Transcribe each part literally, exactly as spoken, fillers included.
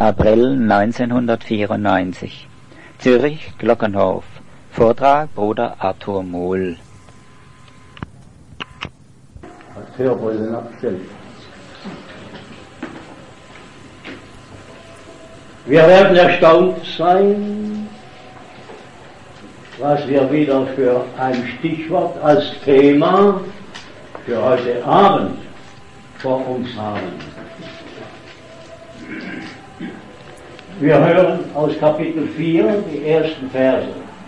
April neunzehnhundertvierundneunzig. Zürich, Glockenhof. Vortrag Bruder Arthur Mohl. Hörbrille abgestellt. Wir werden erstaunt sein, was wir wieder für ein Stichwort als Thema für heute Abend vor uns haben. Wir hören aus Kapitel vier die ersten Verse.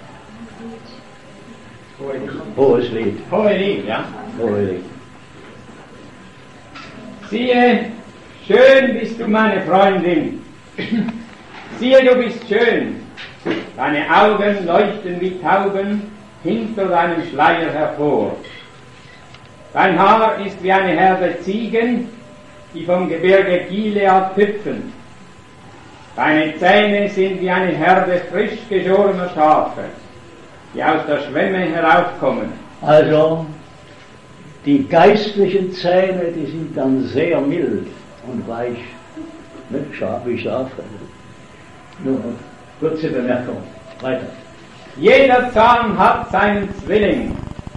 Hohes Lied. Hohe Lied, ja. Hohes Lied. Siehe, schön bist du, meine Freundin. Siehe, du bist schön. Deine Augen leuchten wie Tauben hinter deinem Schleier hervor. Dein Haar ist wie eine Herde Ziegen, die vom Gebirge Gilead hüpfen. Deine Zähne sind wie eine Herde frisch geschorener Schafe, die aus der Schwemme heraufkommen. Also, die geistlichen Zähne, die sind dann sehr mild und weich, nicht scharf wie Schafe. Nur kurze Bemerkung. Weiter. Jeder Zahn hat seinen Zwilling.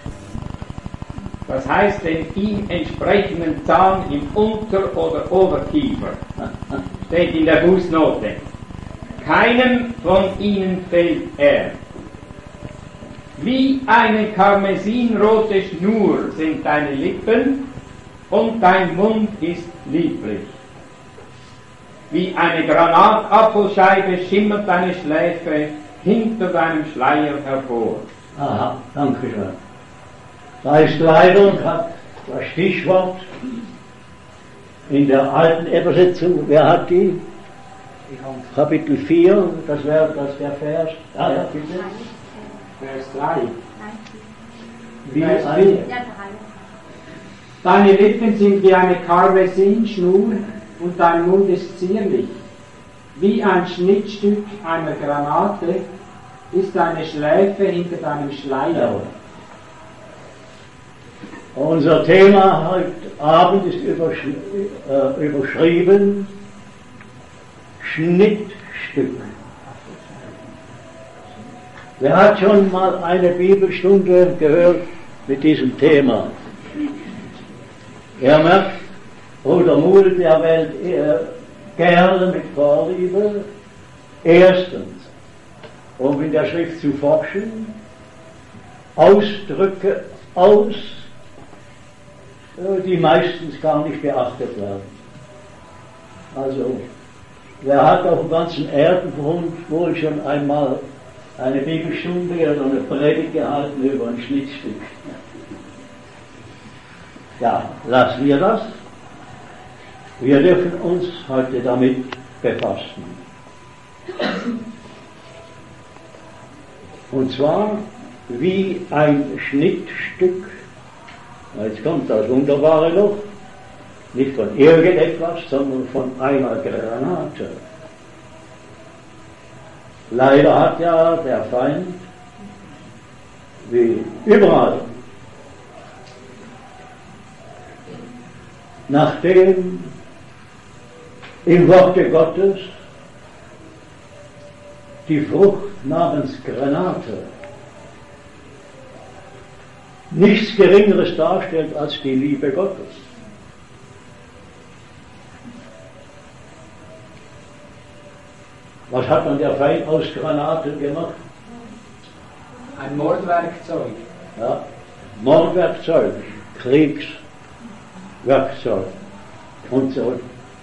Das heißt, den ihm entsprechenden Zahn im Unter- oder Oberkiefer. Steht in der Fußnote. Keinem von ihnen fehlt er. Wie eine karmesinrote Schnur sind deine Lippen und dein Mund ist lieblich. Wie eine Granatapfelscheibe schimmert deine Schläfe hinter deinem Schleier hervor. Aha, danke schön. Da ist leider das Stichwort in der alten Übersetzung. Wer hat die? Kapitel vier, das wäre das der Vers. Ah, ja, bitte. Vers drei. Wie ein, Deine Lippen sind wie eine Karmesinschnur und dein Mund ist zierlich. Wie ein Schnittstück einer Granate ist deine Schläfe hinter deinem Schleier. unser Thema heute Abend ist überschri äh, überschrieben Schnittstück. Wer hat schon mal eine Bibelstunde gehört mit diesem Thema? Er merkt, Bruder Mohl, der wählt äh, gerne mit Vorliebe. Erstens, um in der Schrift zu forschen, Ausdrücke aus, die meistens gar nicht beachtet werden. Also, wer hat auf dem ganzen Erdenrund wohl schon einmal eine Bibelstunde oder eine Predigt gehalten über ein Schnittstück? Ja, lassen wir das. Wir dürfen uns heute damit befassen. Und zwar wie ein Schnittstück. Jetzt kommt das Wunderbare noch, nicht von irgendetwas, sondern von einer Granate. Leider hat ja der Feind, wie überall, nachdem im Worte Gottes die Frucht namens Granate nichts Geringeres darstellt als die Liebe Gottes. Was hat dann der Feind aus Granaten gemacht? Ein Mordwerkzeug. Ja, Mordwerkzeug, Kriegswerkzeug und so.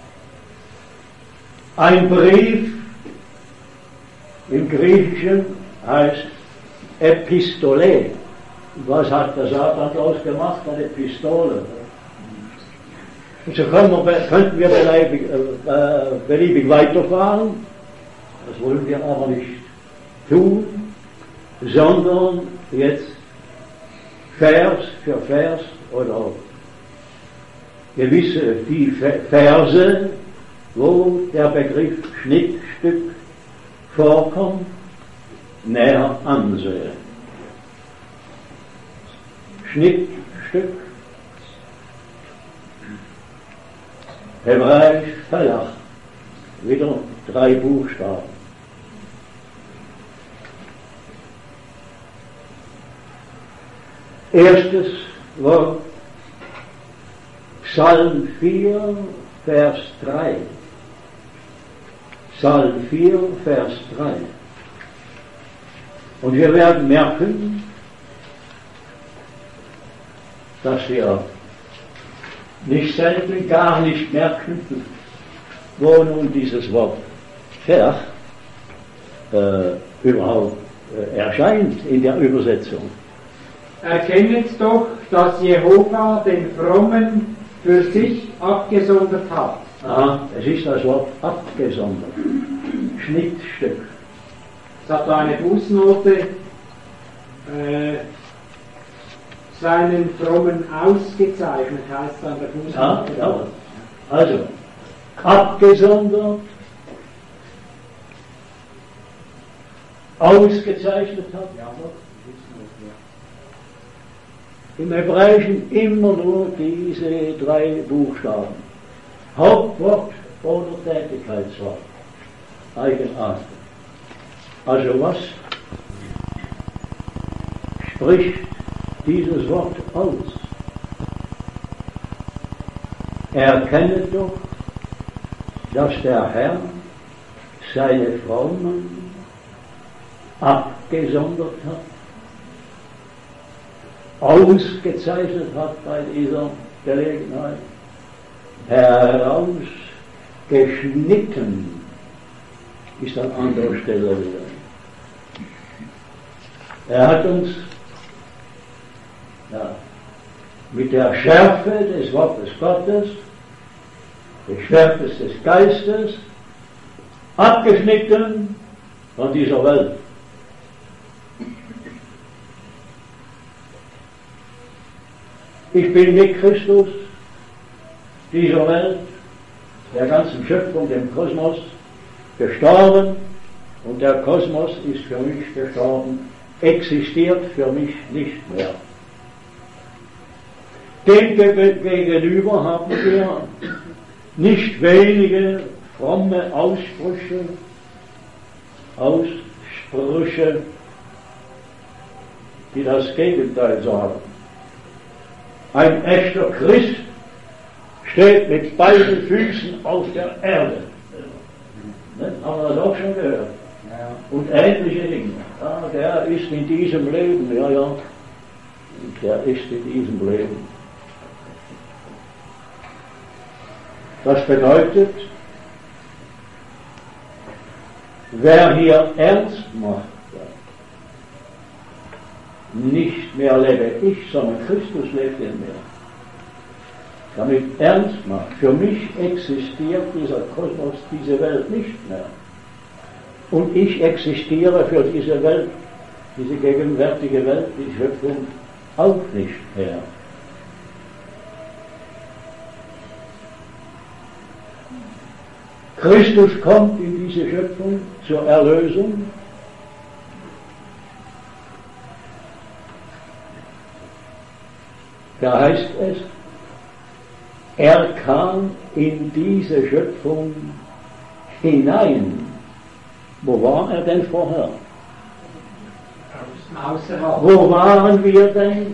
Ein Brief im Griechischen heißt Epistole. Was hat der Satan daraus gemacht? Eine Pistole. Und so können wir, könnten wir beliebig, äh, beliebig weiterfahren. Das wollen wir aber nicht tun, sondern jetzt Vers für Vers oder gewisse die Verse, wo der Begriff Schnittstück vorkommt, näher ansehen. Schnittstück, Hebräisch Falach, wieder drei Buchstaben. Erstes Wort, Psalm vier, Vers drei. Psalm vier, Vers drei. Und wir werden merken, dass wir nicht selten gar nicht merken, wo nun dieses Wort Vers äh, überhaupt äh, erscheint in der Übersetzung. Erkennet doch, dass Jehova den Frommen für sich abgesondert hat. Aha, es ist das Wort abgesondert. Schnittstück. Es hat eine Fußnote, äh, seinen Frommen ausgezeichnet, heißt an der Fußnote. Ja, ja. Also, abgesondert, ausgezeichnet hat. Im Hebräischen immer nur diese drei Buchstaben. Hauptwort oder Tätigkeitswort. Eigenartig. Also was spricht dieses Wort aus? Erkenne doch, dass der Herr seine Frommen abgesondert hat, ausgezeichnet hat bei dieser Gelegenheit, herausgeschnitten ist an anderer Stelle wieder. Er hat uns ja, mit der Schärfe des Wortes Gottes, des Schärfes des Geistes, abgeschnitten von dieser Welt. Ich bin mit Christus dieser Welt, der ganzen Schöpfung, dem Kosmos, gestorben und der Kosmos ist für mich gestorben, existiert für mich nicht mehr. Dem gegenüber haben wir nicht wenige fromme Aussprüche, Aussprüche, die das Gegenteil sagen. Ein echter Christ steht mit beiden Füßen auf der Erde. Ne? Haben wir das auch schon gehört? Ja. Und ähnliche Dinge. Ja, der ist in diesem Leben, ja, ja. Der ist in diesem Leben. Das bedeutet, wer hier ernst macht, nicht mehr lebe ich, sondern Christus lebt in mir. Damit ernst macht, für mich existiert dieser Kosmos, diese Welt nicht mehr. Und ich existiere für diese Welt, diese gegenwärtige Welt, die Schöpfung, auch nicht mehr. Christus kommt in diese Schöpfung zur Erlösung. Da heißt es, er kam in diese Schöpfung hinein. Wo war er denn vorher? Außerhalb. Wo waren wir denn,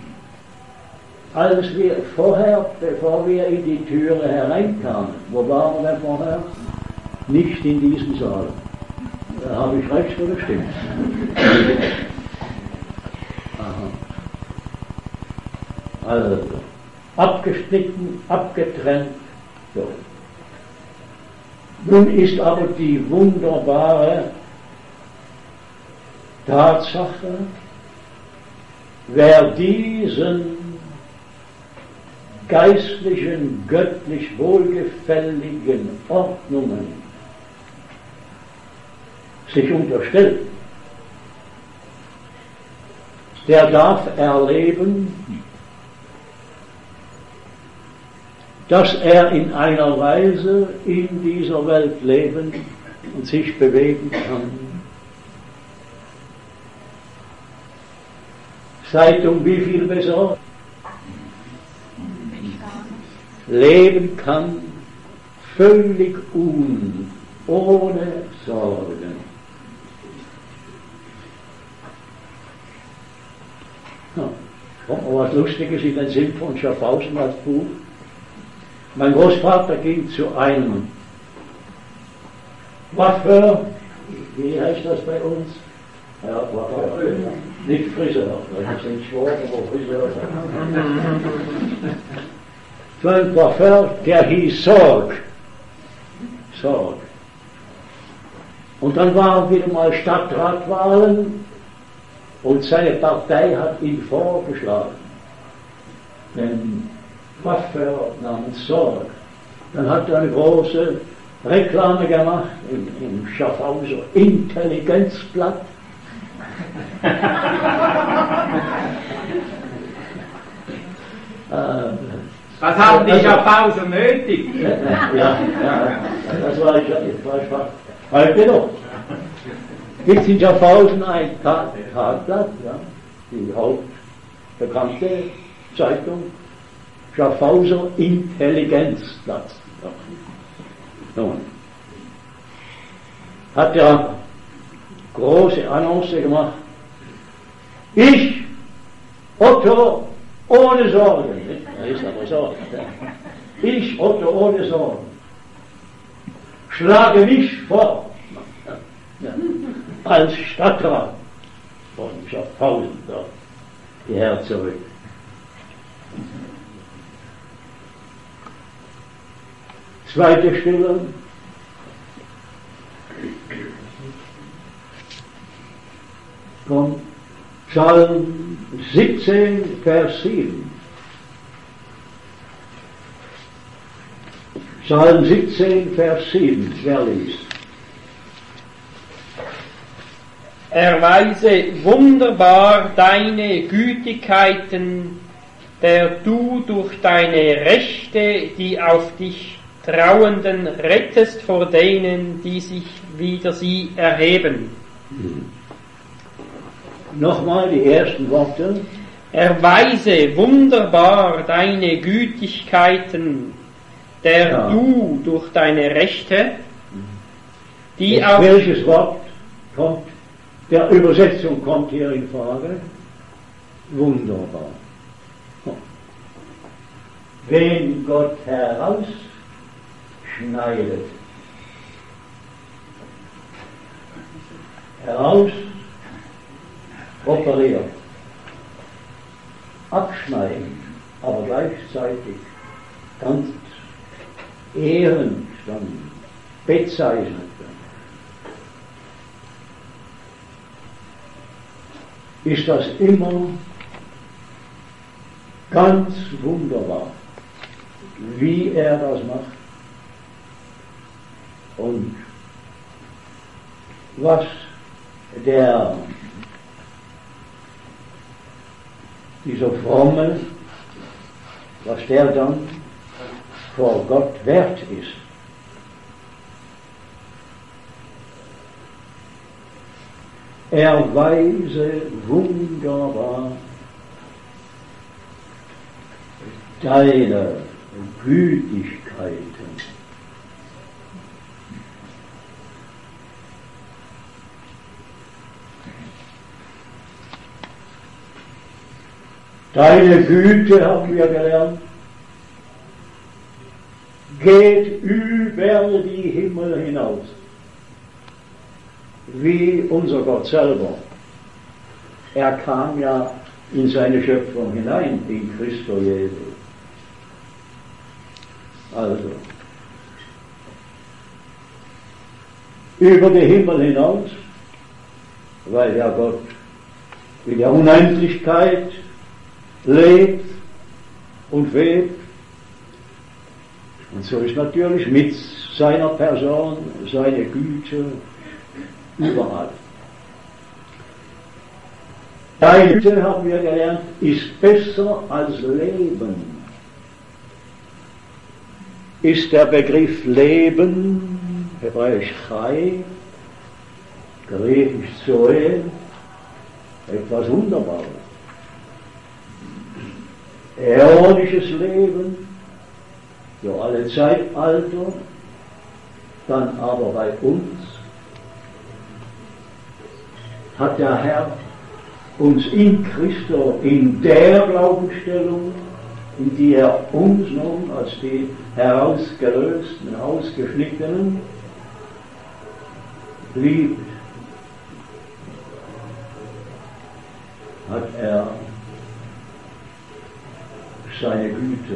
als wir vorher, bevor wir in die Türe hereinkamen? Wo waren wir denn vorher? Nicht in diesem Saal. Da habe ich recht oder stimmt? Aha. Also, abgeschnitten, abgetrennt. So. Nun ist aber die wunderbare Tatsache, wer diesen geistlichen, göttlich wohlgefälligen Ordnungen sich unterstellt, der darf erleben, dass er in einer Weise in dieser Welt leben und sich bewegen kann. Seid um wie viel besorgt? Leben kann, völlig un, ohne Sorgen. Ja, kommt mal was Lustiges in den Sinn von Schaffhausen als Buch. Mein Großvater ging zu einem Coiffeur, wie heißt das bei uns? Ja, Coiffeur, nicht Friseur, das sind Schwaben, aber Friseur. Zu einem Coiffeur, der hieß Sorg. Sorg. Und dann waren wieder mal Stadtratwahlen und seine Partei hat ihn vorgeschlagen. Den Coiffeur namens Sorg. Dann hat er eine große Reklame gemacht im, im Schaffhauser Intelligenzblatt. Was haben die Schaffhauser nötig? Ja, ja, das war ich, das war ich heute noch. Gibt es in Schaffhausen ein Tagblatt, ja, die hauptbekannte Zeitung, Schaffhauser Intelligenzblatt. Ja. Nun, hat er große Annonce gemacht. Ich, Otto, ohne Sorgen. Er ist aber Sorgen. Ich, Otto, ohne Sorgen, schlage mich vor ja, als Stadtrat von Schaffhausen, da, die Herr zurück. Zweite Stelle. Von Psalm siebzehn, Vers sieben. Psalm siebzehn, Vers sieben, wer liest? Erweise wunderbar deine Gütigkeiten, der du durch deine Rechte die auf dich Trauenden rettest vor denen, die sich wider sie erheben. Hm. Nochmal die ersten Worte. Erweise wunderbar deine Gütigkeiten, der ja. du durch deine Rechte, die und auf... Welches Wort kommt, der Übersetzung kommt hier in Frage? Wunderbar. Wen Gott herausschneidet, heraus operiert, abschneiden, aber gleichzeitig ganz ehrend dann bezeichnet. Ist das immer ganz wunderbar, wie er das macht und was der dieser Fromme, was der dann vor Gott wert ist. Erweise wunderbar deine Gütigkeiten. Deine Güte, haben wir gelernt, geht über die Himmel hinaus, wie unser Gott selber. Er kam ja in seine Schöpfung hinein, in Christo Jesu. Also, über die Himmel hinaus, weil ja Gott in der Unendlichkeit lebt und webt. Und so ist natürlich mit seiner Person seine Güte überall. Deine Güte, haben wir gelernt, ist besser als Leben. Ist der Begriff Leben, hebräisch Chai, griechisch Zoe, etwas Wunderbares. Äonisches Leben, für alle Zeitalter, dann aber bei uns hat der Herr uns in Christo, in der Glaubensstellung, in die er uns nun als die herausgelösten, ausgeschnittenen liebt, hat er seine Güte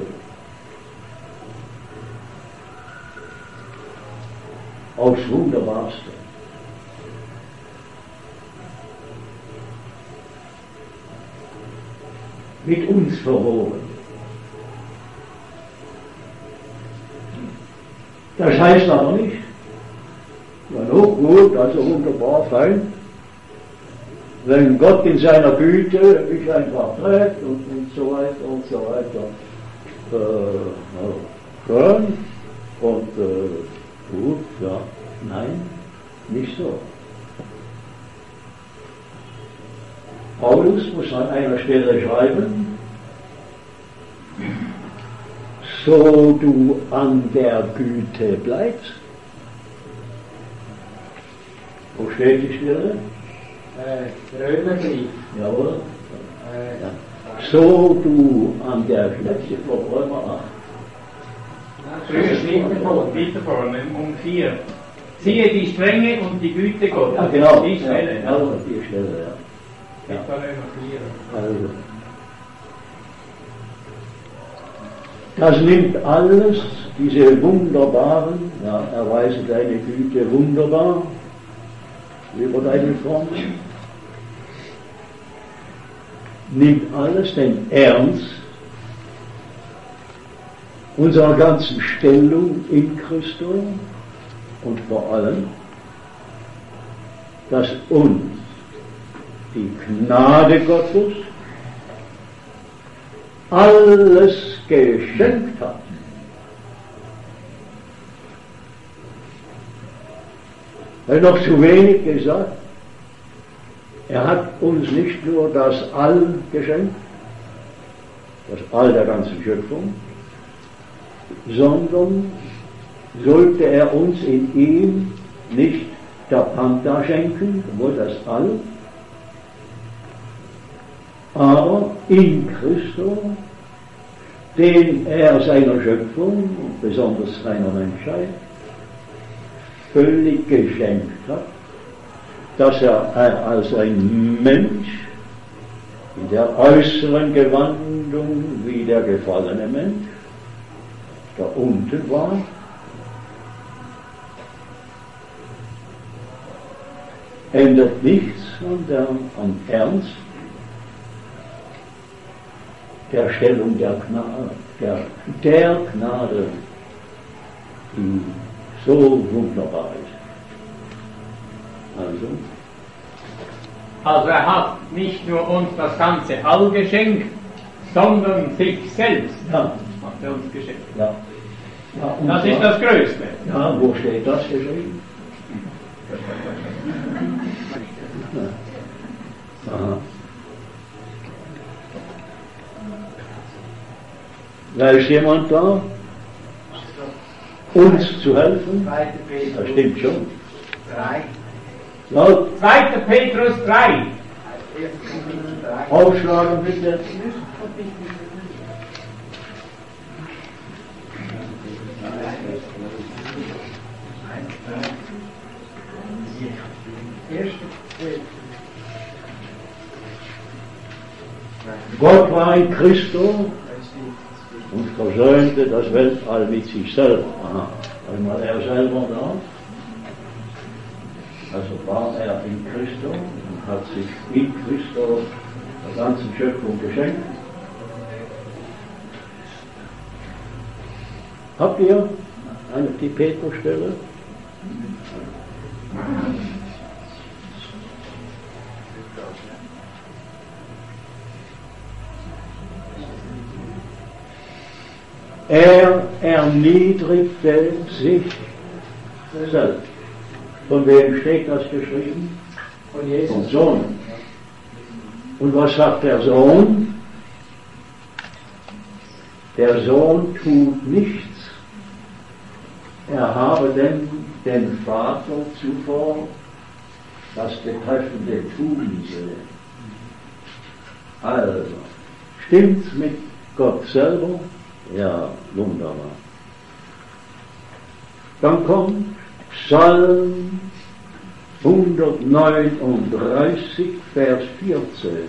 aufs Wunderbarste mit uns verwoben. Das heißt aber nicht, ja, no, gut, also wunderbar, fein, wenn Gott in seiner Güte mich einfach trägt und, und so weiter und so weiter, äh, schön und äh, gut, ja, nein, nicht so. Paulus muss an einer Stelle schreiben, so du an der Güte bleibst. Wo steht die Stelle? Äh, Römerbrief. Jawohl. Äh, Ja. So du an der Stelle, vor Römer acht. Früher steht weiter vorne, um vier. Siehe die Strenge und die Güte Gottes. Ja, genau. Die Stelle. Ja, ja, die Stelle, ja. Ja. Etwa Römer vier. Also, das nimmt alles, diese wunderbaren, ja, erweise deine Güte wunderbar über deine Front, nimmt alles den Ernst unserer ganzen Stellung in Christus und vor allem, dass uns die Gnade Gottes alles geschenkt hat. Weil noch zu wenig gesagt, er hat uns nicht nur das All geschenkt, das All der ganzen Schöpfung, sondern sollte er uns in ihm nicht der Panta schenken, obwohl das All, aber in Christus, den er seiner Schöpfung und besonders seiner Menschheit völlig geschenkt hat, dass er als ein Mensch in der äußeren Gewandung wie der gefallene Mensch da unten war, ändert nichts an der, am Ernst der Stellung der Gnade, der, der Gnade, die so wunderbar ist. Also, Also er hat nicht nur uns das ganze All geschenkt, sondern sich selbst ja, hat er uns geschenkt. ja. Ja, und Das zwar- ist das Größte. Ja, wo steht das geschrieben? Aha. Da ist jemand da, uns zu helfen? zweiter Das Petrus stimmt schon. drei. Laut zweiter Petrus drei. erster Kapitel drei. aufschlagen bitte. Gott war in Christus und versöhnte das Weltall mit sich selber. Aha. Einmal er selber da. Also war er in Christus und hat sich in Christus der ganzen Schöpfung geschenkt. Habt ihr eine, die Petrusstelle? Er erniedrigte sich selbst. Von wem steht das geschrieben? Von Jesus. Vom Sohn. Und was sagt der Sohn? Der Sohn tut nichts. Er habe denn dem Vater zuvor das Betreffende tun soll. Also, stimmt's mit Gott selber? Ja, wunderbar. Dann kommt Psalm hundertneununddreißig, Vers vierzehn.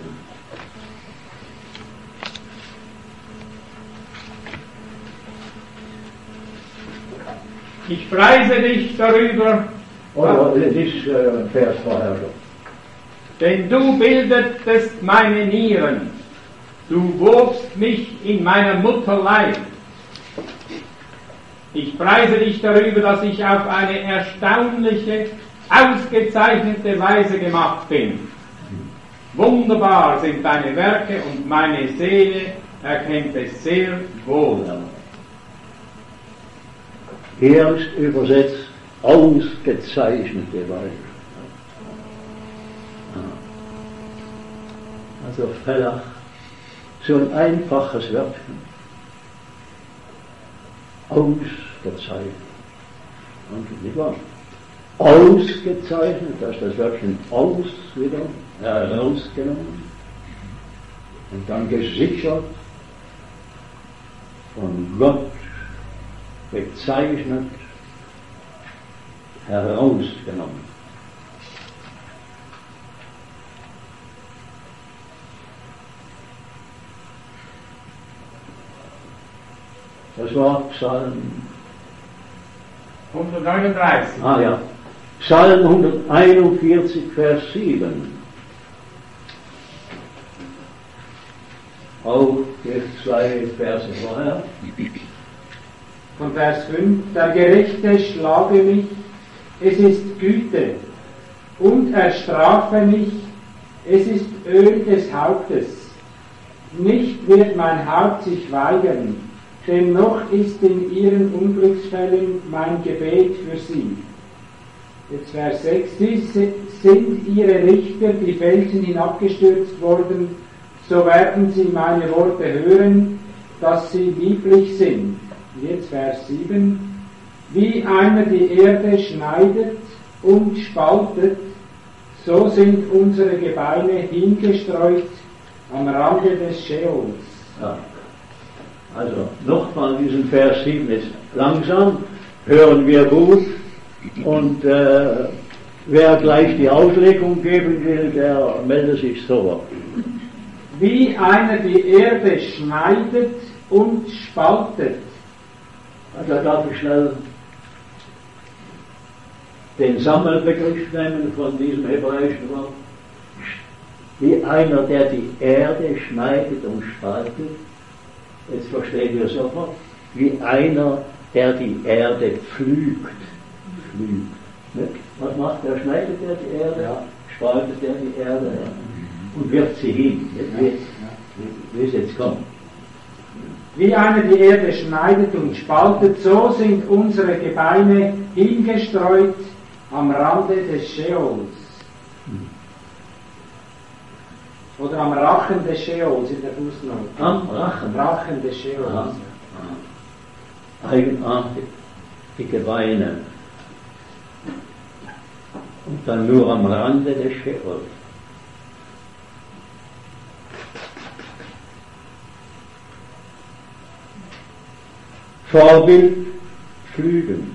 Ich preise dich darüber, Oder das ist äh, Vers vorher schon. denn du bildetest meine Nieren, du wobst mich in meiner Mutter Leib. Ich preise dich darüber, dass ich auf eine erstaunliche, ausgezeichnete Weise gemacht bin. Wunderbar sind deine Werke und meine Seele erkennt es sehr wohl. Hier ist übersetzt ausgezeichnete Weise. Also vielleicht so ein einfaches Wörtchen. Ausgezeichnet. Und nicht wahr? Ausgezeichnet, da ist das Wörtchen aus wieder herausgenommen und dann gesichert, von Gott bezeichnet, herausgenommen. Das war Psalm hundertneununddreißig. Ah ja. Psalm hunderteinundvierzig, Vers sieben. Auch jetzt zwei Verse vorher. Von Vers fünf, der Gerechte schlage mich, es ist Güte, und er strafe mich, es ist Öl des Hauptes. Nicht wird mein Haupt sich weigern, denn noch ist in ihren Unglücksfällen mein Gebet für sie. Jetzt Vers sechs, dies sind ihre Richter die Felsen hinabgestürzt worden, so werden sie meine Worte hören, dass sie lieblich sind. Jetzt Vers sieben, wie einer die Erde schneidet und spaltet, so sind unsere Gebeine hingestreut am Rande des Scheols. Ja. Also nochmal diesen Vers sieben ist langsam, hören wir gut und äh, wer gleich die Auslegung geben will, der melde sich so. Wie einer die Erde schneidet und spaltet. Also darf ich schnell den Sammelbegriff nehmen von diesem hebräischen Wort. Wie einer, der die Erde schneidet und spaltet. Jetzt verstehen wir sofort. Wie einer, der die Erde pflügt. Pflügt. Ne? Was macht der? Schneidet er die Erde? Ja. Spaltet er die Erde? Ja. Und wirft sie hin. Wie es jetzt kommt. Wie einer die Erde schneidet und spaltet, so sind unsere Gebeine hingestreut am Rande des Scheols. Oder am Rachen des Scheols in der Fußnote. Am Rachen? Rachen des Scheols. Ah, ah. Eigenartig. Die Gebeine. Und dann nur am Rande des Scheols. Vorbild Pflügen.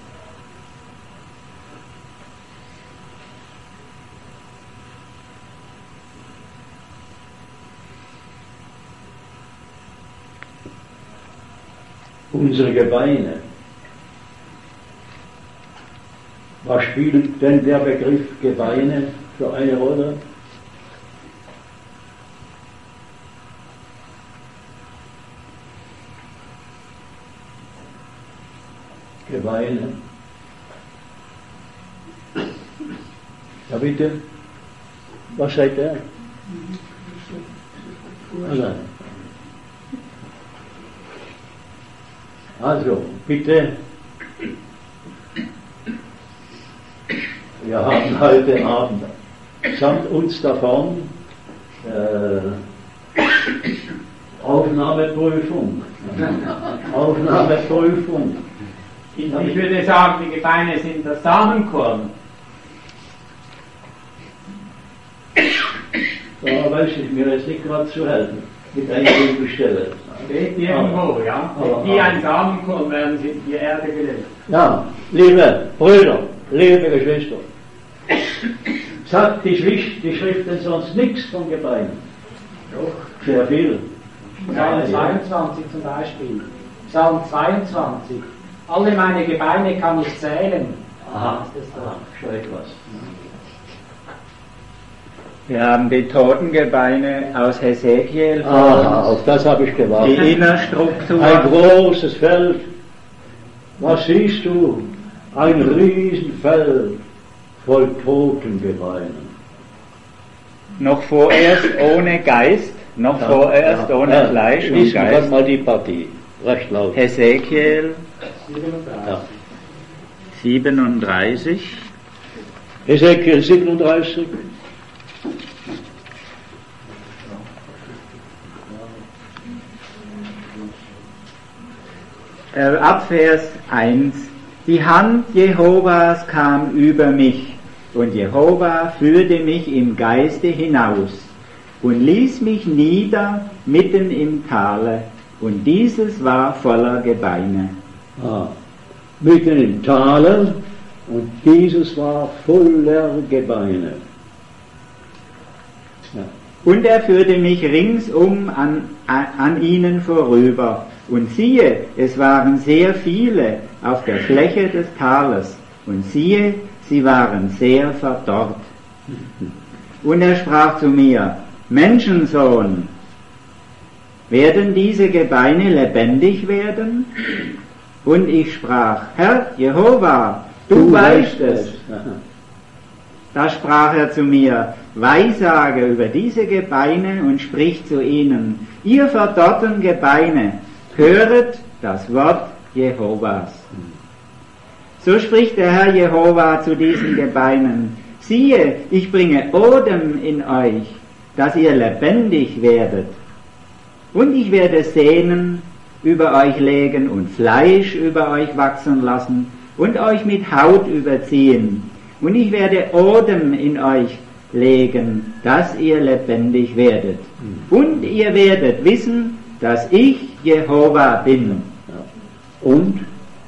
Unsere Gebeine. Was spielt denn der Begriff Gebeine für eine Rolle? Gebeine. Ja bitte, was seid ihr? Also, also bitte, wir haben heute Abend samt uns davon äh, Aufnahmeprüfung. Aufnahmeprüfung. Ich würde sagen, die Gebeine sind das Samenkorn. Da weiß ich mir jetzt nicht gerade zu helfen, mit einer Bibelstelle. Steht irgendwo, ja. Wie ein Samenkorn werden sie in die Erde gelegt. Ja, liebe Brüder, liebe Geschwister, sagt die Schrift, die Schrift denn sonst nichts von Gebeinen? Doch. Sehr viel. Psalm zweiundzwanzig zum Beispiel. Psalm zweiundzwanzig. Alle meine Gebeine kann ich zählen. Aha, aha, schon etwas. Wir haben die Totengebeine aus Hesekiel. Aha, auf das habe ich gewartet. Die Innerstruktur. Ein großes Feld. Was siehst du? Ein Riesenfeld voll Totengebeinen. Noch vorerst ohne Geist, noch Ja, vorerst ja, ohne ja, Fleisch und lesen wir Geist. mal die Partie. Recht laut. Hesekiel Ja. siebenunddreißig. Hesekiel siebenunddreißig. Äh, ab Vers eins. Die Hand Jehovas kam über mich, und Jehova führte mich im Geiste hinaus und ließ mich nieder mitten im Tale, und dieses war voller Gebeine. Ah, mitten im Tale, und dieses war voller Gebeine. Ja. Und er führte mich ringsum an, an ihnen vorüber. Und siehe, es waren sehr viele auf der Fläche des Tales. Und siehe, sie waren sehr verdorrt. Und er sprach zu mir, Menschensohn, werden diese Gebeine lebendig werden? Und ich sprach, Herr Jehova, du, du weißt es. Da sprach er zu mir, Weissage über diese Gebeine und sprich zu ihnen, ihr verdorrten Gebeine, höret das Wort Jehovas. So spricht der Herr Jehova zu diesen Gebeinen, siehe, ich bringe Odem in euch, dass ihr lebendig werdet. Und ich werde Sehnen über euch legen und Fleisch über euch wachsen lassen und euch mit Haut überziehen. Und ich werde Odem in euch legen, dass ihr lebendig werdet. Und ihr werdet wissen, dass ich Jehova bin. Und?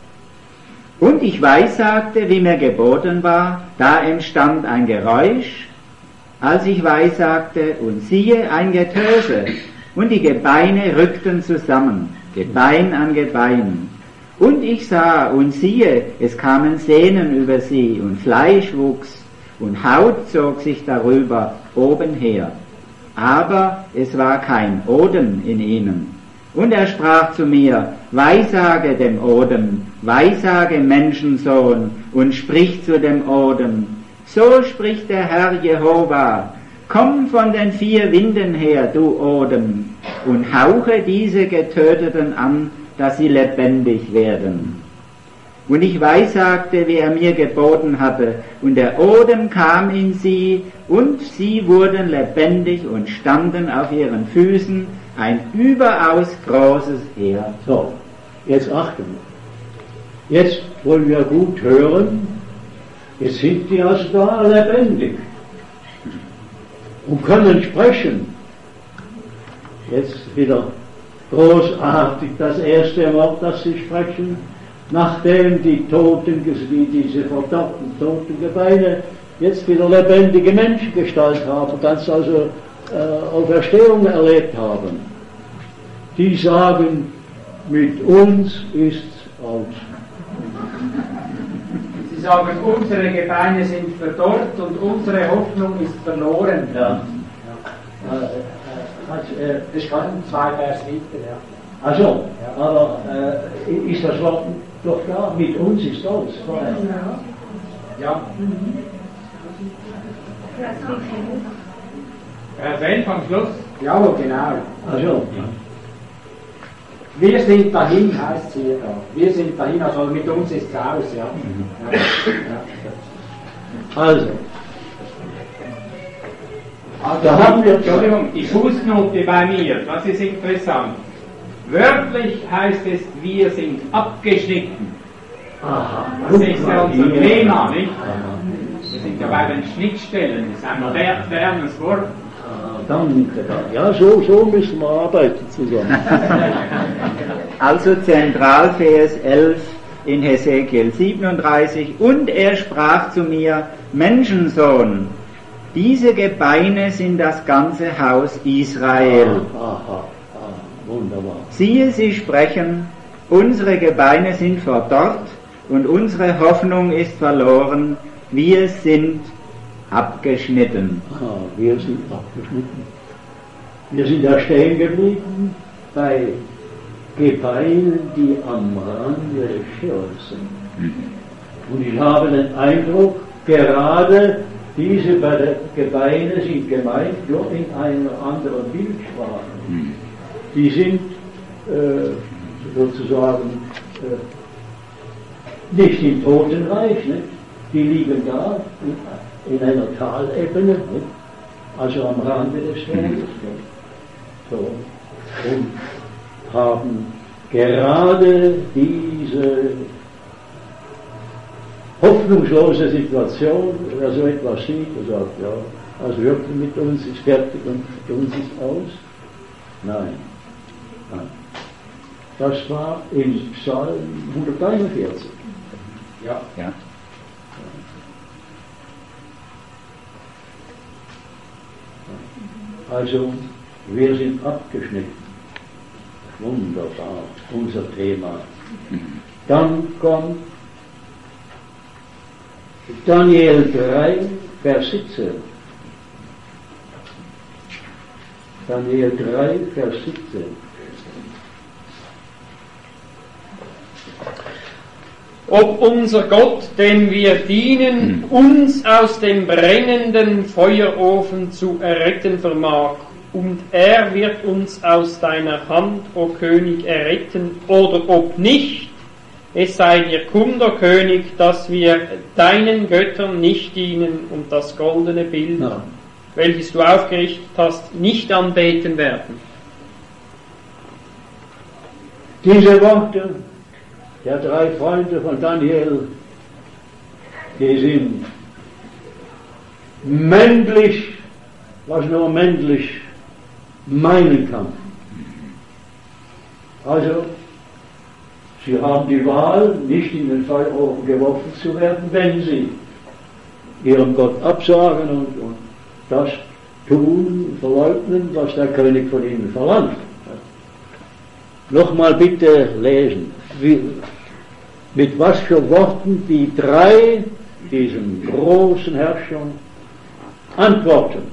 Und ich weissagte, wie mir geboten war, da entstand ein Geräusch, als ich weissagte, und siehe, ein Getöse, und die Gebeine rückten zusammen, Gebein an Gebein. Und ich sah, und siehe, es kamen Sehnen über sie, und Fleisch wuchs, und Haut zog sich darüber oben her. Aber es war kein Odem in ihnen. Und er sprach zu mir, Weissage dem Odem, Weissage Menschensohn, und sprich zu dem Odem. So spricht der Herr Jehova, komm von den vier Winden her, du Odem, und hauche diese Getöteten an, dass sie lebendig werden. Und ich weissagte, wie er mir geboten hatte, und der Odem kam in sie, und sie wurden lebendig und standen auf ihren Füßen, ein überaus großes Heer. So, jetzt Achtung. Jetzt wollen wir gut hören, jetzt sind die also da lebendig und können sprechen. Jetzt wieder großartig das erste Wort, das sie sprechen, nachdem die Toten, wie diese verdammten toten Gebeine, jetzt wieder lebendige Menschengestalt haben, ganz also äh, Auferstehung erlebt haben. Die sagen, mit uns ist's aus. Sie sagen, unsere Gebeine sind verdorrt und unsere Hoffnung ist verloren. Ja. Ja. Äh, äh, Das kann zwei Vers weiter, ja. Also, aber äh, ist das Wort doch da? Mit uns ist aus. Ja. Vers elf am Schluss. Ja, genau. Also, Wir sind dahin, heißt es hier da. Wir sind dahin, also mit uns ist es aus, ja. Ja. Ja. also. Also, Da haben wir- Entschuldigung, die Fußnote bei mir, das ist interessant. Wörtlich heißt es, wir sind abgeschnitten. Aha, Das ist ja unser hier. Thema, nicht? Aha. Wir sind ja bei den Schnittstellen, das ist ein moder- modernes Wort. Ah, danke. Ja, so, so müssen wir arbeiten zusammen. Also Zentralvers elf in Hesekiel siebenunddreißig. Und er sprach zu mir, Menschensohn, diese Gebeine sind das ganze Haus Israel. Aha, aha, wunderbar. Siehe, sie sprechen, unsere Gebeine sind verdorrt und unsere Hoffnung ist verloren, wir sind abgeschnitten. Aha, wir sind abgeschnitten. Wir sind da stehen geblieben bei Gebeinen, die am Rande des Scheels sind. Und ich habe den Eindruck, gerade diese Gebeine sind gemeint nur in einer anderen Bildsprache. Die sind äh, sozusagen äh, nicht im Totenreich, nicht? Die liegen da in, in einer Talebene, nicht? Also am Rande des Todes. So. Und haben gerade diese hoffnungslose Situation, wer so etwas sieht und sagt, ja, also wirklich mit uns ist fertig und mit uns ist aus. Nein, nein. Das war in Psalm hunderteinundvierzig. Ja. Ja. Also, wir sind abgeschnitten. Wunderbar, unser Thema. Dann kommt Daniel drei, Vers siebzehn. Daniel drei, Vers siebzehn. Ob unser Gott, dem wir dienen, uns aus dem brennenden Feuerofen zu erretten vermag, und er wird uns aus deiner Hand, o König, erretten, oder ob nicht, es sei dir kund, o König, dass wir deinen Göttern nicht dienen und das goldene Bild, Ja. welches du aufgerichtet hast, nicht anbeten werden. Diese Worte der drei Freunde von Daniel, die sind männlich, was nur männlich meinen kann. Also, sie haben die Wahl, nicht in den Feuerofen geworfen zu werden, wenn sie ihrem Gott absagen und, und das tun, verleugnen, was der König von ihnen verlangt. Nochmal bitte lesen, wie, mit was für Worten die drei diesen großen Herrschern antworten.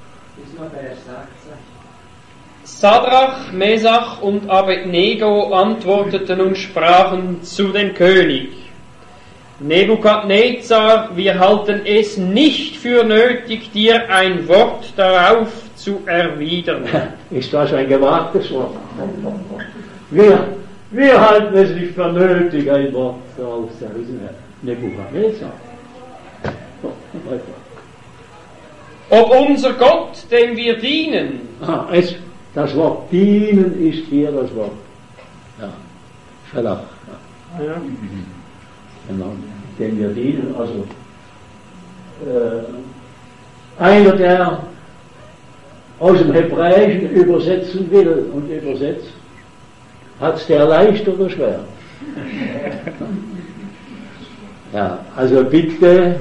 Sadrach, Mesach und Abednego antworteten und sprachen zu dem König: Nebukadnezar, wir halten es nicht für nötig, dir ein Wort darauf zu erwidern. Ist das ein gewagtes Wort? Wir, wir halten es nicht für nötig, ein Wort darauf zu erwidern. Nebukadnezar. So, weiter. Ob unser Gott, dem wir dienen, Ah, es, das Wort dienen ist hier das Wort. Ja, Schalach. Ja. ja, Genau, dem wir dienen. Also, äh, einer, der aus dem Hebräischen übersetzen will und übersetzt, hat es der leicht oder schwer? Ja, also bitte,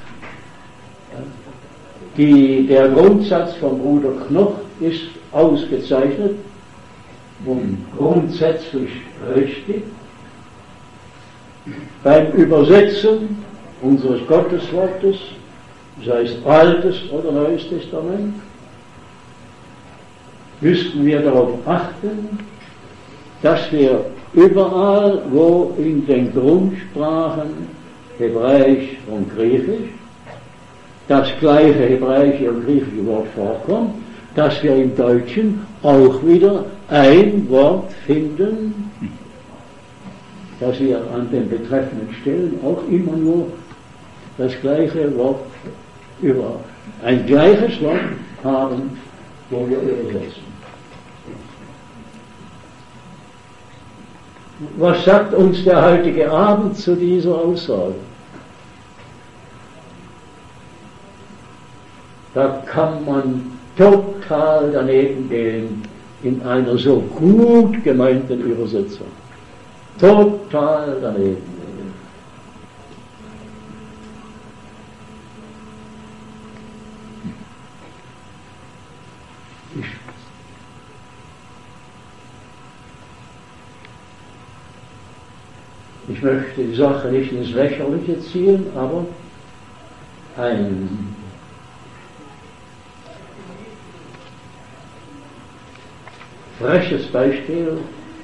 die, der Grundsatz vom Bruder Knoch ist ausgezeichnet und grundsätzlich richtig. Beim Übersetzen unseres Gotteswortes, sei es Altes oder Neues Testament, müssten wir darauf achten, dass wir überall, wo in den Grundsprachen Hebräisch und Griechisch das gleiche hebräische und griechische Wort vorkommt, dass wir im Deutschen auch wieder ein Wort finden, dass wir an den betreffenden Stellen auch immer nur das gleiche Wort über ein gleiches Wort haben, wo wir übersetzen. Was sagt uns der heutige Abend zu dieser Aussage? Da kann man total daneben gehen in einer so gut gemeinten Übersetzung. Total daneben gehen. Ich Ich möchte die Sache nicht ins Lächerliche ziehen, aber ein freches Beispiel,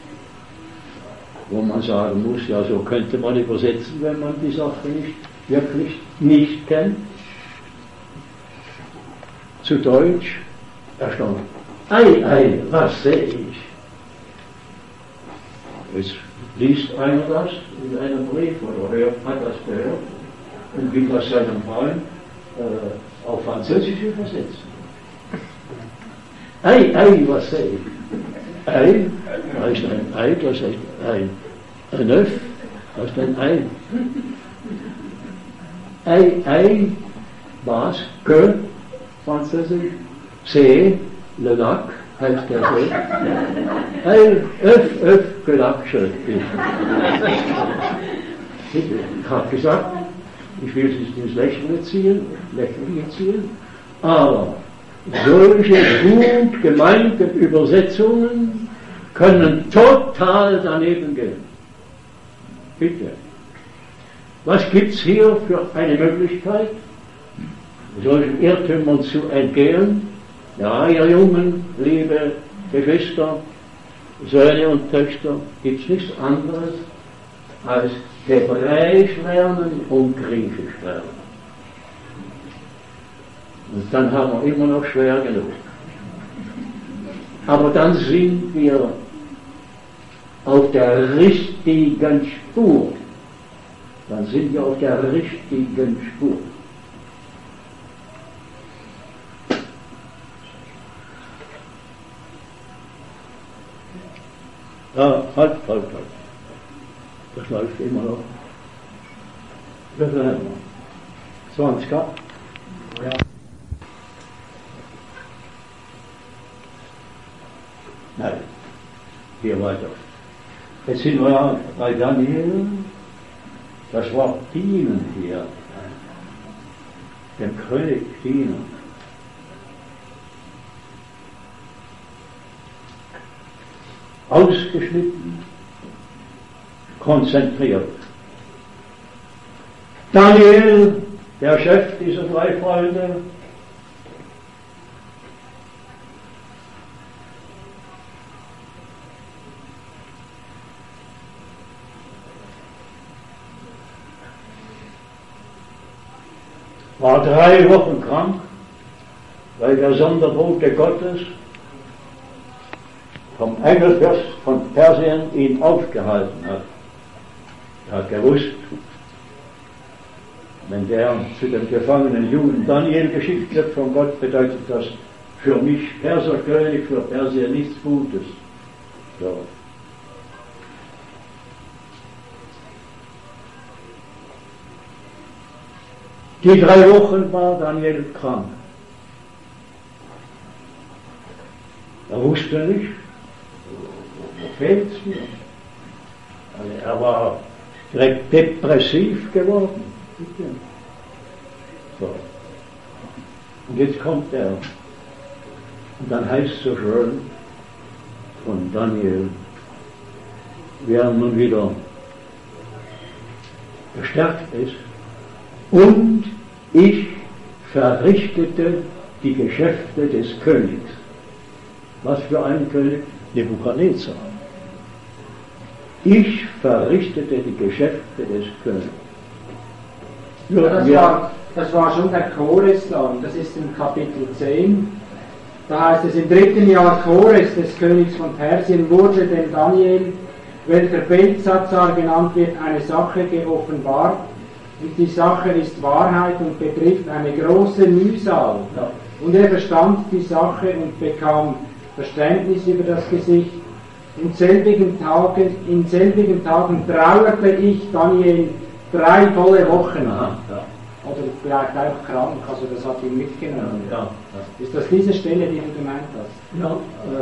wo man sagen muss, ja, so könnte man übersetzen, wenn man die Sache nicht wirklich nicht kennt. Zu Deutsch, erstaunt. Ei, ei, was sehe ich? Jetzt liest einer das in einem Brief oder hört, hat das gehört und will das seinem Freund äh, auf Französisch übersetzen. Ei, ei, was sehe ich? Ei, da ist ein Ei, das ist ein, ein Öff, das ist ein Ei. Ei, ei, was? Que, Französisch. C, le lac, heißt der See. Ei, Öff, Öff, que lac, schön. Ich habe gesagt, ich will es nicht ins Lächerliche ziehen, Lächerliche ziehen, aber solche gut gemeinten Übersetzungen können total daneben gehen. Bitte. Was gibt es hier für eine Möglichkeit, solchen Irrtümern zu entgehen? Ja, ihr Jungen, liebe Geschwister, Söhne und Töchter, gibt es nichts anderes als Hebräisch lernen und Griechisch lernen. Und dann haben wir immer noch schwer genug. Aber dann sind wir auf der richtigen Spur. Dann sind wir auf der richtigen Spur. Ja, halt, halt, halt. Das läuft immer noch. Wie viel haben wir? zwanzig, ja? Nein, hier weiter. Jetzt sind wir ja bei Daniel, das Wort dienen hier, dem König dienen. Ausgeschnitten, konzentriert. Daniel, der Chef dieser drei Freunde, war drei Wochen krank, weil der Sonderbote Gottes vom Engelfürst von Persien ihn aufgehalten hat. Er hat gewusst, wenn der zu dem gefangenen Juden Daniel geschickt wird von Gott, bedeutet das für mich Perserkönig, für Persien nichts Gutes. So. Die drei Wochen war Daniel krank. Er wusste nicht, wo fehlt es mir. Also er war direkt depressiv geworden. So. Und jetzt kommt er. Und dann heißt es so schön von Daniel, wer nun wieder gestärkt ist, und ich verrichtete die Geschäfte des Königs. Was für ein König? Nebukadnezar. Ich verrichtete die Geschäfte des Königs. Ja, das, war, das war schon der Chores dann, das ist im Kapitel zehn. Da heißt es, im dritten Jahr Chores des Königs von Persien wurde dem Daniel, welcher Beltsatzar genannt wird, eine Sache geoffenbart. Und die Sache ist Wahrheit und betrifft eine große Mühsal. Ja. Und er verstand die Sache und bekam Verständnis über das Gesicht. In selbigen Tagen, in selbigen Tagen trauerte ich, Daniel, drei volle Wochen. Aha, ja. Oder vielleicht auch krank, also das hat ihn mitgenommen. Ja, ja. Ist das diese Stelle, die du gemeint hast? Ja,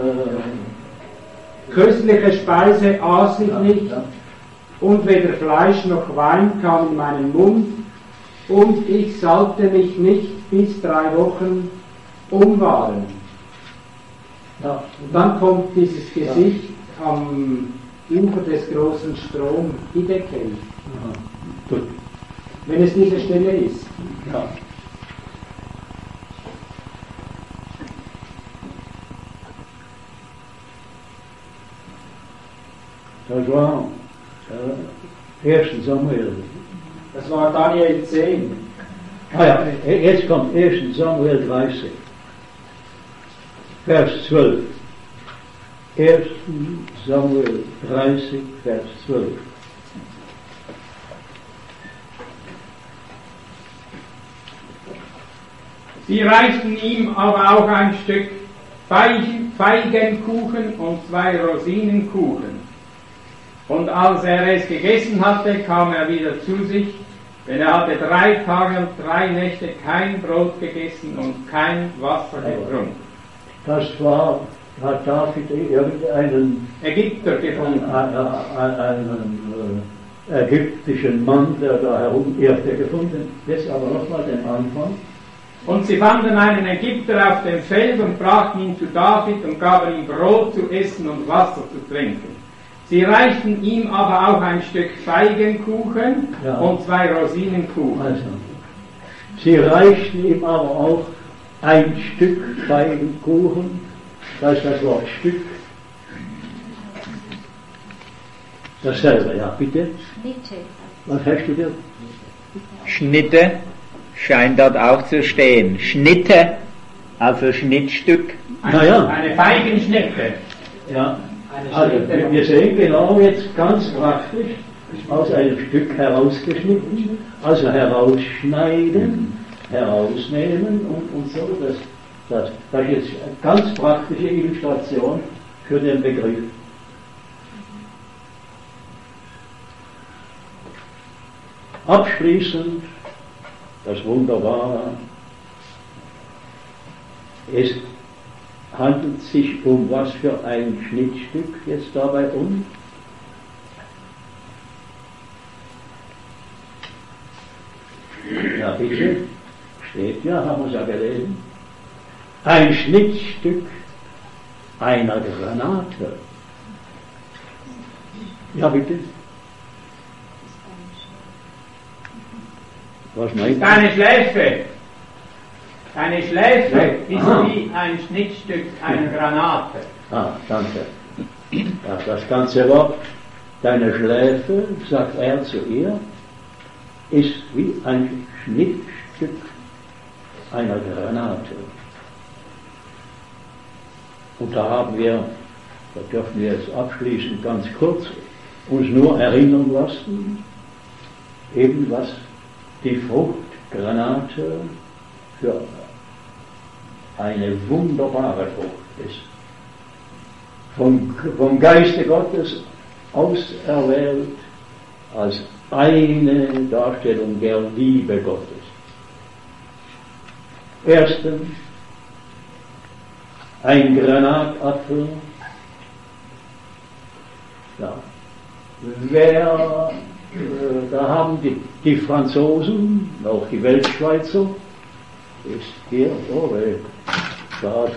äh, Köstliche Speise aß ich ja, nicht, ja. und weder Fleisch noch Wein kam in meinen Mund, und ich salbte mich nicht, bis drei Wochen um waren. Ja. Und dann kommt dieses Gesicht am Ufer des großen Stroms, Hiddekel, Aha. Gut. wenn es diese Stelle ist. Ja. Das war äh, erster Samuel. Das war Daniel zehn. Ah ja, jetzt kommt erster Samuel dreißig, Vers zwölf. erster Samuel dreißig, Vers zwölf. Sie reichten ihm aber auch ein Stück Feigenkuchen und zwei Rosinenkuchen. Und als er es gegessen hatte, kam er wieder zu sich, denn er hatte drei Tage und drei Nächte kein Brot gegessen und kein Wasser getrunken. Das war, hat David irgendeinen Ägypter einen, gefunden. einen, einen äh, ägyptischen Mann, der da herumirrte, gefunden. Jetzt aber nochmal den Anfang. Und sie fanden einen Ägypter auf dem Feld und brachten ihn zu David und gaben ihm Brot zu essen und Wasser zu trinken. Sie reichten ihm aber auch ein Stück Feigenkuchen Ja. und zwei Rosinenkuchen. Also, sie reichten ihm aber auch ein Stück Feigenkuchen, da ist das Wort Stück. Dasselbe, ja, bitte. Schnitte. Was hast du dir? Schnitte scheint dort auch zu stehen. Schnitte, also Schnittstück. Naja. Eine Feigenschnitte. Ja, also wir wir sehen genau jetzt ganz praktisch aus einem Stück herausgeschnitten, also herausschneiden, herausnehmen und, und so. Das, das, das ist jetzt eine ganz praktische Illustration für den Begriff. Abschließend das Wunderbare, es handelt sich um was für ein Schnittstück jetzt dabei um? Ja, bitte, steht ja, haben wir es ja gelesen. Ein Schnittstück einer Granate. Ja, bitte. Was meint ihr? Deine Schläfe. Deine Schläfe Ja. ist Aha. wie ein Schnittstück einer Granate. Ah, danke. Ja, das ganze Wort, deine Schläfe, sagt er zu ihr, ist wie ein Schnittstück einer Granate. Und da haben wir, da dürfen wir jetzt abschließend ganz kurz uns nur erinnern lassen, eben was die Fruchtgranate für eine wunderbare Frucht ist. Vom, vom Geiste Gottes auserwählt als eine Darstellung der Liebe Gottes. Erstens, ein Granatapfel. Ja. Wer, äh, da haben die, die Franzosen, auch die Weltschweizer, ist hier, oh, weh, schade.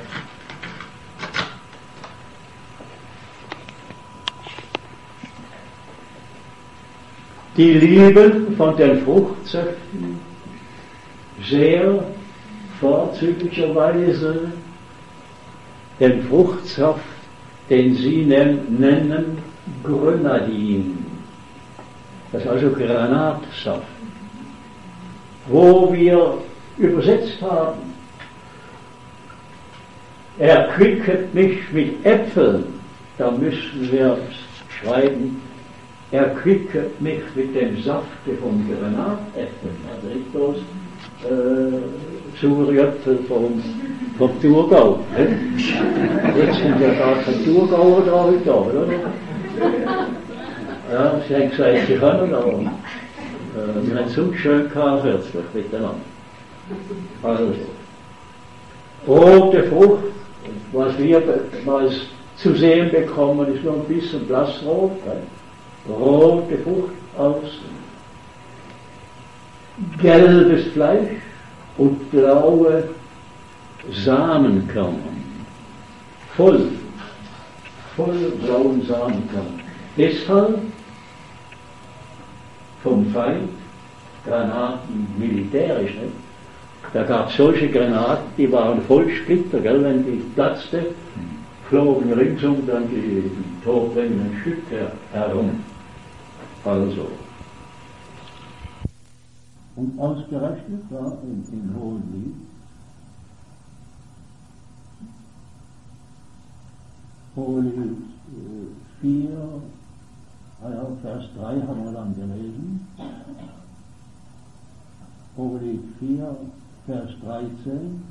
Die lieben von den Fruchtsäften sehr vorzüglicherweise den Fruchtsaft, den sie nennen Grenadin. Das ist also Granatsaft. Wo wir übersetzt haben, er quicket mich mit Äpfeln, da müssen wir schreiben, er quicket mich mit dem Safte von Granatäpfeln, also nicht bloß äh, Zuriäpfel vom, vom Thurgau. Ne? Jetzt sind ja gar keine Thurgauer da heute, oder? Ja, sie haben gesagt, sie können, aber äh, wir haben so schön gehabt, herzlich miteinander. Also, rote Frucht, was wir was zu sehen bekommen, ist nur ein bisschen blassrot. Ne? Rote Frucht außen, gelbes Fleisch und blaue Samenkörner. Voll, voll blauen Samenkörner. Deshalb vom Feind Granaten militärisch. Nicht? Da gab es solche Granaten, die waren voll Splitter, gell? Wenn die platzte, flogen ringsum dann die, die todbringenden Stücke herum. Also. Und ausgerechnet war in, in Hohenlied Hohenlied vier, ja, Vers drei haben wir dann gelesen. Hohenlied vier, Vers dreizehn.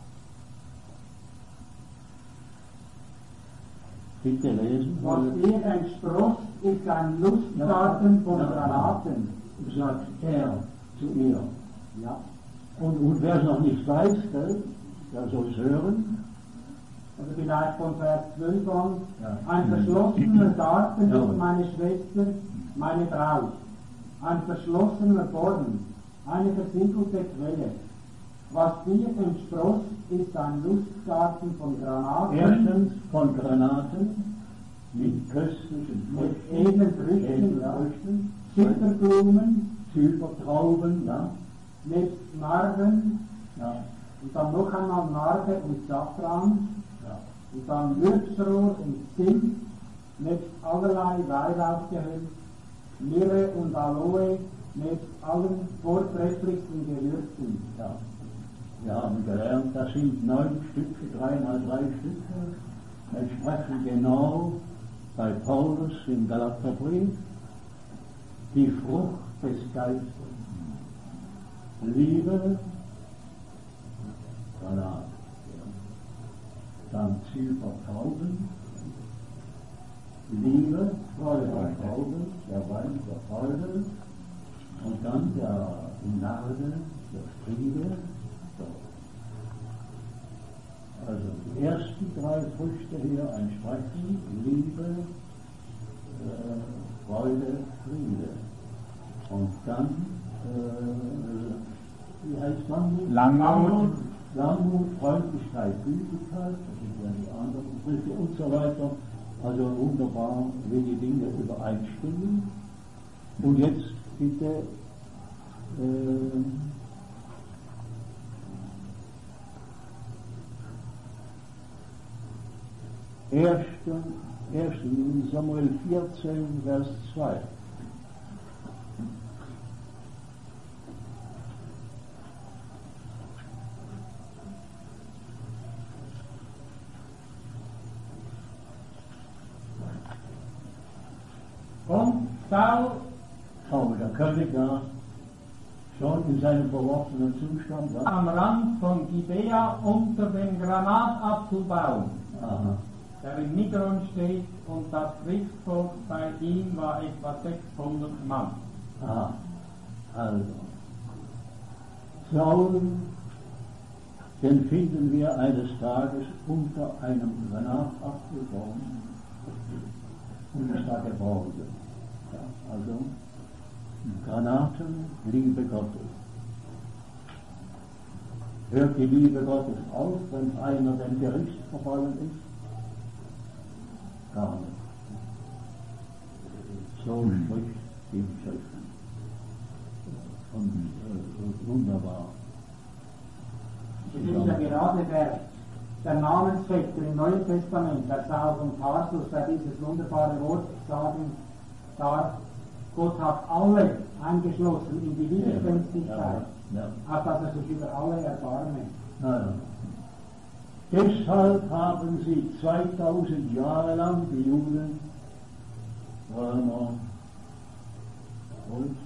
Bitte lesen. Was ihr entspross, ist ein Lustgarten von Granaten, Sagt er zu ihr. ja. Und, und wer es noch nicht weiß, gell, der soll es hören. Also vielleicht von Vers zwölf an, Ja. ein verschlossener Garten Ja. ist meine Schwester, meine Braut, ein verschlossener Born, eine versiegelte Quelle. Was dir entspross, ist ein Lustgarten von Granaten, Erstens von Granaten mit köstlichen mit Früchten, edlen Früchten, edlen ja. Früchten, Zitterblumen, Zypertrauben, ja, mit Narben, ja, und dann noch einmal Narbe und Safran, ja. und dann Würzrohr und Zimt, mit allerlei Weihrauchgehölz, Myrrhe und Aloe, mit allen vortrefflichsten Gewürzen. Ja. Wir haben gelernt, das sind neun Stücke, drei mal drei Stücke, entsprechen genau bei Paulus im Galaterbrief die Frucht des Geistes. Liebe, Granat, dann Zypertrauben, Liebe, Freude an Trauben, der Wein der Freude, und dann der Narbe, der Friede. Also die ersten drei Früchte hier entsprechen Liebe, äh, Freude, Friede. Und dann, äh, wie heißt Langmut? Langmut. Langmut, Freundlichkeit, Gütigkeit, das sind ja die anderen Früchte und so weiter. Also wunderbar, wie die Dinge übereinstimmen. Und jetzt bitte äh, Ersten, ersten Samuel vierzehn, Vers zwei. Und Saul Oh, der König da schon in seinem verworfenen Zustand war. am Rand von Gibea unter dem Granatapfelbaum, Aha. der im Migron steht, und das Kriegsvolk bei ihm war etwa sechshundert Mann. Aha. Also, Saul, den finden wir eines Tages unter einem Granatapfelbaum und ist da geborgen. Ja, also, Granaten, Liebe Gottes. Hört die Liebe Gottes auf, wenn einer dem Gericht verfallen ist? Gar nicht. So spricht die Schrift. Und äh, wunderbar. Es ist ja gerade der, der Namensvetter im Neuen Testament, der Saul von Tarsus, der dieses wunderbare Wort sagen darf: Gott hat alle eingeschlossen in die Widerspenstigkeit, Ja, ja. auf dass er sich über alle erbarme. Ja, ja. Deshalb haben sie zweitausend Jahre lang, die Juden, Römer und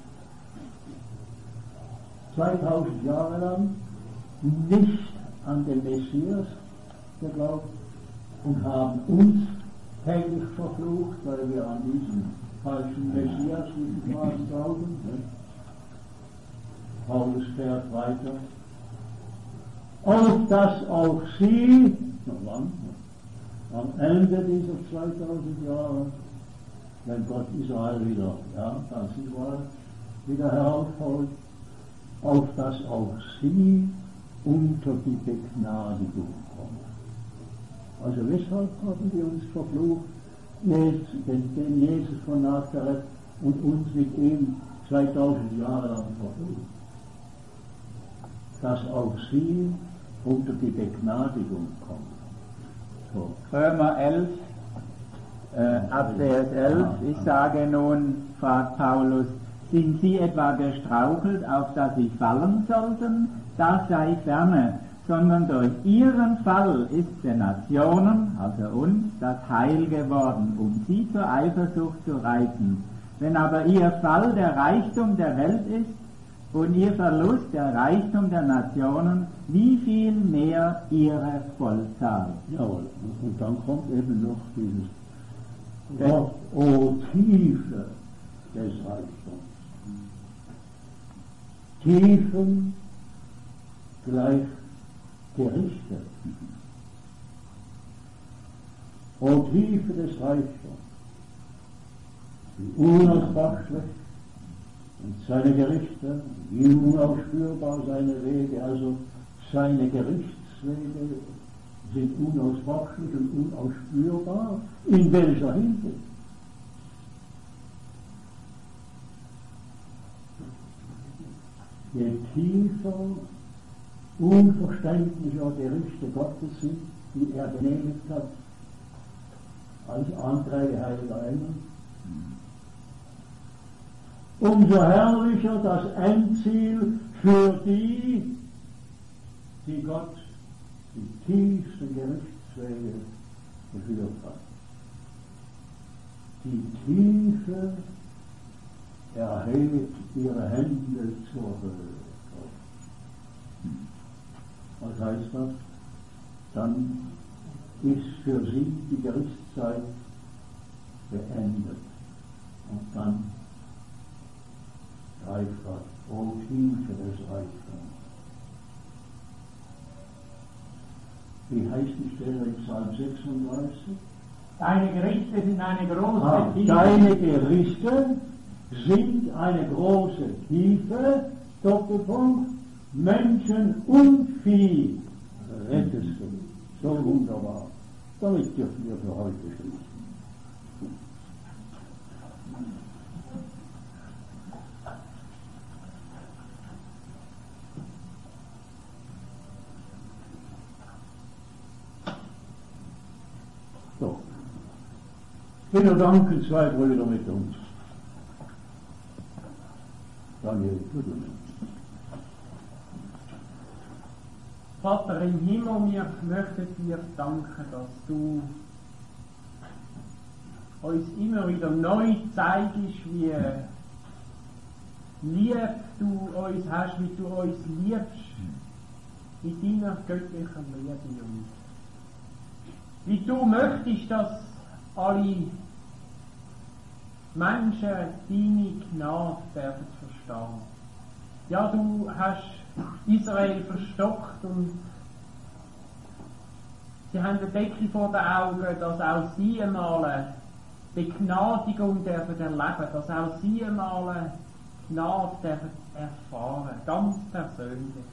zweitausend Jahre lang nicht an den Messias geglaubt, und haben uns täglich verflucht, weil wir an diesen falschen Messias nicht glauben. Ne? Paulus fährt weiter. Auf dass auch sie, noch lang, am Ende dieser zweitausend Jahre, wenn Gott Israel wieder, ja, das Israel wieder heraufholt, auf dass auch sie unter die Begnadigung kommen. Also weshalb haben wir uns verflucht, Jesus, den, den Jesus von Nazareth und uns mit ihm zweitausend Jahre lang verflucht? Dass auch sie unter die Begnadigung kommen. So. Römer elf, äh, ab Vers elf, ich sage nun, fragt Paulus, sind sie etwa gestrauchelt, auf dass sie fallen sollten? Das sei ferne, sondern durch ihren Fall ist den Nationen, also uns, das Heil geworden, um sie zur Eifersucht zu reizen. Wenn aber ihr Fall der Reichtum der Welt ist und ihr Verlust der Reichtum der Nationen, wie viel mehr ihre Vollzahl? Jawohl, und dann kommt eben noch dieses Wort, o Tiefe des Reichtums. Tiefen gleich Gerichte. O Tiefe des Reichtums, wie unauswachlich und seine Gerichte, wie unausführbar seine Wege, also seine Gerichtswege sind unauswachlich und unausspürbar. In welcher Hinsicht? Je tiefer, unverständlicher Gerichte Gottes sind, die er genehmigt hat, als Anträge heiliger Engel, umso herrlicher das Endziel für die, die Gott die tiefsten Gerichtswege geführt hat. Die Tiefe erhebt ihre Hände zur Höhe. Was heißt das? Dann ist für sie die Gerichtszeit beendet. Und dann greift Gott, o Tiefe des Reichtums. Wie heißt die Stelle in Psalm sechsunddreißig? Deine Gerichte sind eine große Ah, Tiefe. deine Gerichte sind eine große Tiefe, Doppelpunkt, Menschen und Vieh rettest du. So wunderbar. Damit dürfen wir für heute schließen. So. Wir danken zwei Brüder mit uns. Daniel, bitte. Vater im Himmel, wir möchten dir danken, dass du uns immer wieder neu zeigst, wie lieb du uns hast, wie du uns liebst, mit deiner göttlichen Liebe. Und wie du möchtest, dass alle Menschen deine Gnade werden verstehen. Ja, du hast Israel verstockt und sie haben den Deckel vor den Augen, dass auch sie einmal Begnadigung dürfen erleben, dass auch sie einmal Gnade dürfen erfahren, ganz persönlich.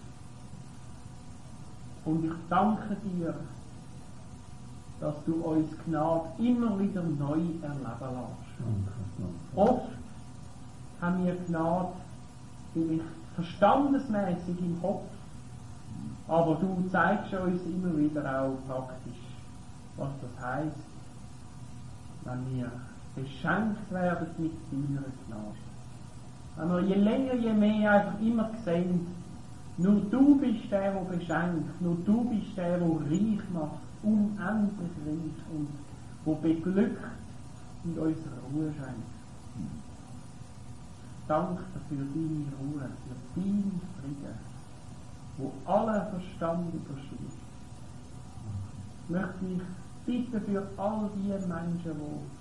Und ich danke dir, dass du uns Gnade immer wieder neu erleben lässt. Oft haben wir Gnade vielleicht verstandesmäßig im Kopf, aber du zeigst uns immer wieder auch praktisch, was das heisst, wenn wir beschenkt werden mit deiner Gnade. Wenn wir je länger, je mehr einfach immer sehen, nur du bist der, der beschenkt, nur du bist der, der reich macht, unendlich reich und wo beglückt und unsere Ruhe schenkt. Danke für deine Ruhe, für deinen Frieden, wo aller Verstand übersteigt. Ich möchte mich bitte für all die Menschen,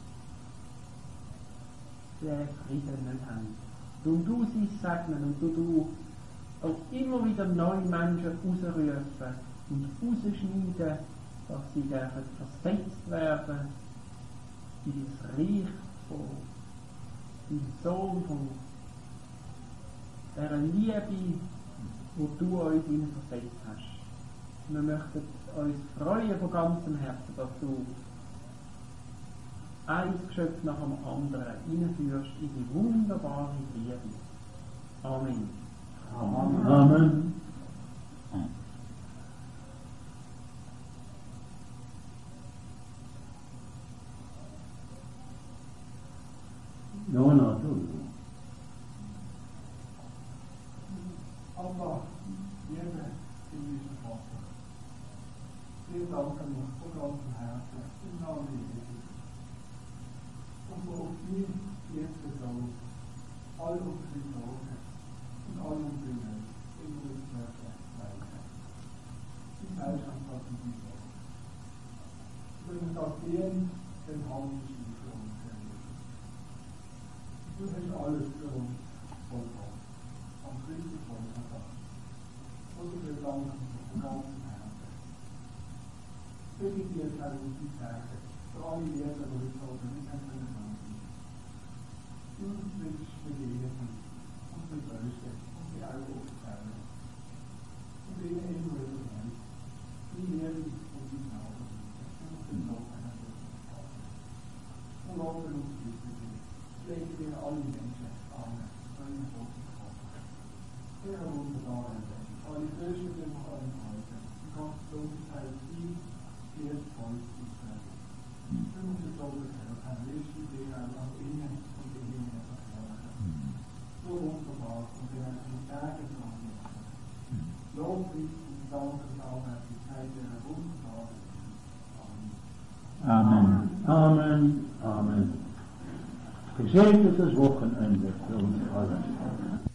die den Frieden nicht haben. Und du sie segnen und du, du auch immer wieder neue Menschen rausrufen und rausschneiden, dass sie dürfen versetzt werden in das Reich von deinem Sohn, von dieser Liebe, wo du uns in versetzt hast. Wir möchten uns freuen von ganzem Herzen, dass du ein Geschöpf nach dem anderen hineinführst in die wunderbare Liebe. Amen. Amen. Amen. No, no, du. Allah, liebe himmlische Vater, wir danken dir von ganzem Herzen im Namen Jesus. Und wo auf ihn jetzt vertraut, all unsere Sorgen und all unsere Nöte in uns werden weichen. Die Seilschaft hat uns nicht auf. Wenn das gehen, dann haben wir sie für uns erledigt. Du hast alles für uns vollbracht. Am Christus Volk. Und wir danken von ganzem Herzen. Bitte dir, Herr, uns die Tage, für alle Lehrer, die heute Abend nicht können danken. Du uns willst begegnen, und die Böse, und die Augen aufzählen. Und ihnen immer wieder rein, die Lehre und die Gnade, und den Tod einer guten Vater. Und lassen uns bitten, lege dir alle Menschen an, deine guten Vater. Der wunderbare Weg, alle Kirchen sind noch allen Häusern, die ganze Dunkelheit, die erst Volk Israel. Du musst es aber selber haben, willst du dir auch nach innen und in innen verkaufen. So wunderbar und wir haben die Tage dran machen. Lobpreis und Dank und Aufmerksamkeit der wunderbaren Amen. Amen. Amen. Gesegnetes Wochenende für uns alle.